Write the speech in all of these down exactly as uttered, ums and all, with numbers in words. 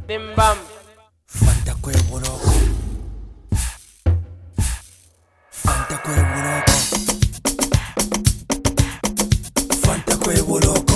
Bim bam. Fanta kwe boloko. Fanta kwe boloko. Fanta kwe boloko.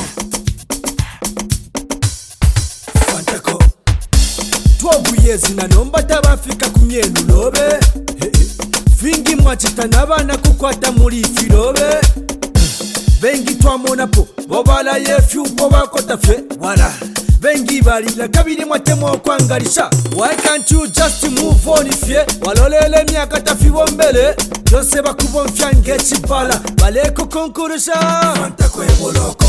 Fanta ko. twelve years na nomba tabafika ku myenu lobe. Fingi mwachita n'abana kukwata muri filobe. Bengi twamonapo bobala yefyupo bakotafe wala. Bengi balila kabiri mwatemo kwangarisha. Why can't you just move on ifye walolele myaka tafiwo mbele byose bakubomfya ngekibala baleko konkurusha. Fanta kwe boloko.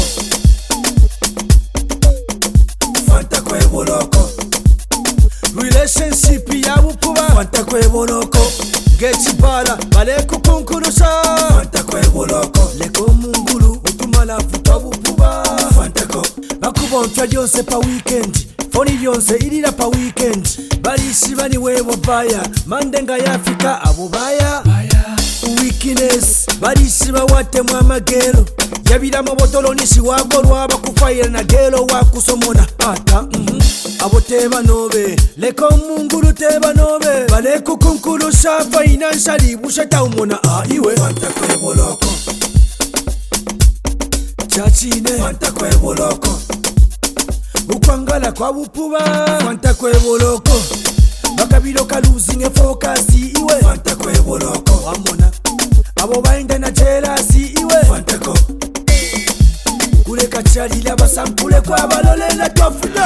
Fanta kwe boloko. Relationship ya bupuba. Fanta kwe boloko. Ngekibala baleko konkurusha. Fanta kwe boloko. Leko mungulu utumala futa bupuba. Fanta ko bakubomfya byose pa weekend. Foni byonse irira pa weekend. Balishi bani webo baya mandenga yafika abo baya weakness. Balishi bawate mu amagero yabira mu botolo nishi wagorwa bakufayira na gero wakusomona ata mm -hmm. Abo teba nobe leko munguru teba nobe baleko konkurusha financially bushata umona aiwe. Fanta kwe boloko. Chachine. Fanta kwe boloko. Ukwangala kwa bupuba. Fanta kwe boloko. Bakabilo ka losing a focus iwe. Fanta kwe boloko. Wamona abo bainda na jealousy iwe. Fanta ko kule kachalila basampule kwa balolela twafuna.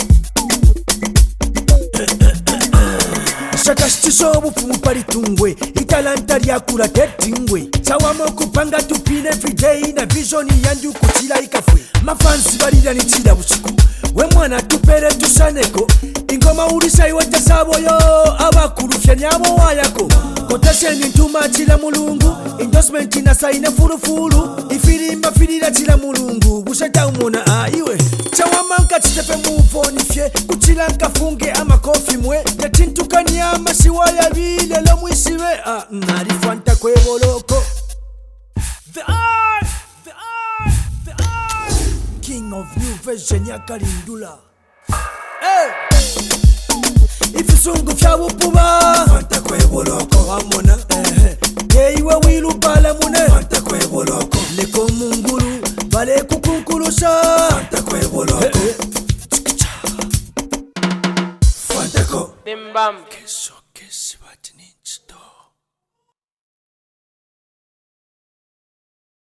Shaka shtisho bufumu palitungwe italanta lyakula tetingwe chawamo kupanga tupine everyday na vision yandu kuchila ikafwe. Mafansi balila nichila buchiku we mwana tupere tusaneko ingoma ulisha iweta saboyo abakurufya nyabo wayako kotasheni ntuma chila mulungu endorsement na saine furufuru ifirimba firira chila mulungu bushata umona aiwe chawamanka chitepe muvonifye kuchila nkafunge amakofi mwe yatintukanya amashiwaya bile lo mwishiwe ah, nari Fanta kwe boloko. The art, the art, the art. King of new version ya Kalindula. Hey! Ifisungu fya bupuba. Fanta kwe boloko. Wamona eh yeiwe wilubala mune. Fanta kwe boloko. Leko mungulu bale kukunkurusha. Fanta kwe boloko. Fanta ko. Bim bam.